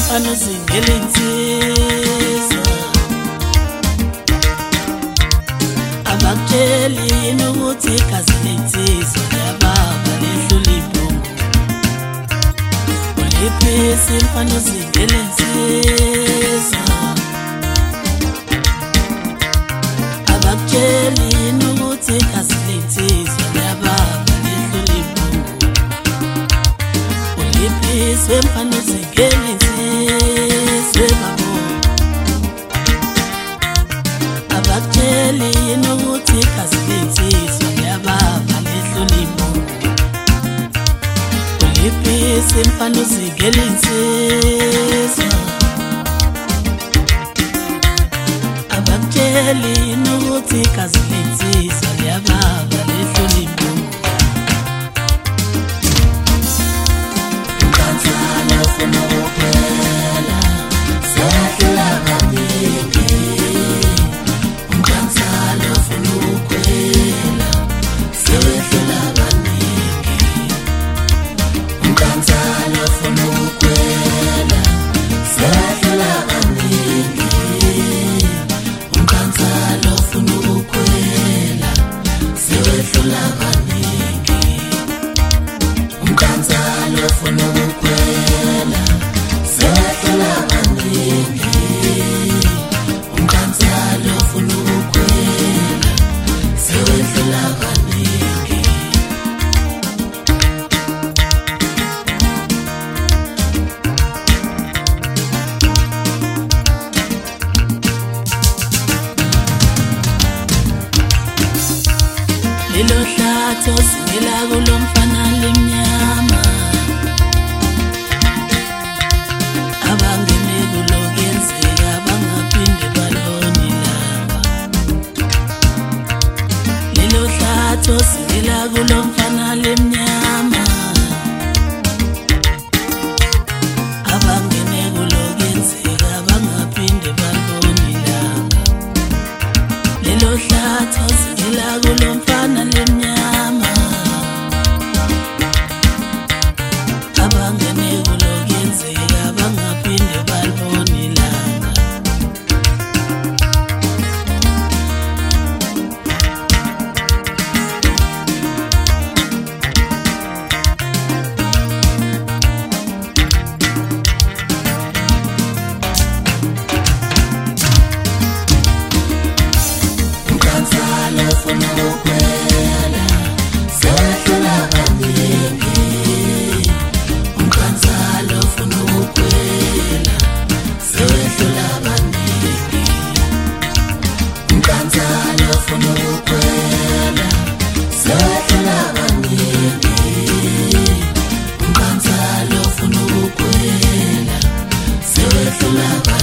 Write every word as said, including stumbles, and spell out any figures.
semfana zingela insizwa abakutsheli yini ukuthi igazi lensizwa liyababa lehlula ibhungu uliphi semfana zingela insizwa abakutsheli yini ukuthi igazi lensizwa liyababa lehlula ibhungu uliphi semfana zingela insizwa babo abakutsheli yini ukuthi igazi lensizwa liyababa lehlula ibhungu uliphi semfana zingela insizwa abakutsheli yini ukuthi igazi lensizwa liyababa lehlula ibhungu ukanzana ufuna ukuphela sehlula kaningi ukanzana ufuna ukuphela sehlula kaningi ukanzana ufuna ukuphela sehlula kaningi ukanzana ufuna ukuphela sehlula kaningi ukanzana ufuna ukuphela sehlula kaningi ukanzana ufuna ukuphela sehlula kaningi lelo hlatho singela kulomfana lemnyama abangene kulokenzeka bangaphinde baloni laba lelo hlatho singela kulomfana lemnyama abangene kulokenzeka bangaphinde baloni laba lelo hlatho singela kulomfana lemnyama abangene kulokenzeka bangaphinde balibone ilanga ukanzana ufuna ukuphela sehlula kaningi ukanzana ufuna ukuphela sehlula kaningi ukanzana ufuna ukuphela sehlula kaningi ukanzana ufuna ukuphela sehlula